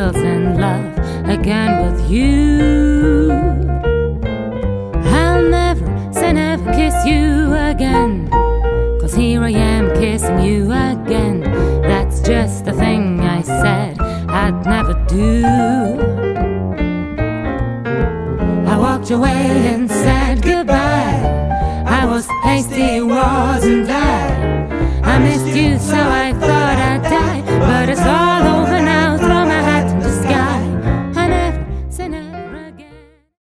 falls in love again with you. I'll never say never kiss you again, 'cause here I am kissing you again. That's just the thing I said I'd never do. I walked away and said